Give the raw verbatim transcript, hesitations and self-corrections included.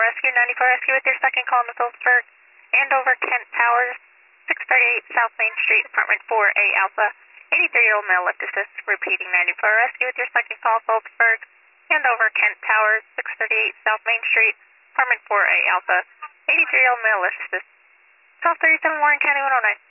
Rescue, ninety-four Rescue with your second call in the Phillipsburg, Andover, Kent Towers, six thirty-eight South Main Street, apartment four A Alpha, eighty-three-year-old male lift assist, repeating ninety-four Rescue with your second call, Phillipsburg, Andover, Kent Towers, six thirty-eight South Main Street, apartment four A Alpha, eighty-three-year-old male lift assist, twelve thirty-seven Warren County one oh nine.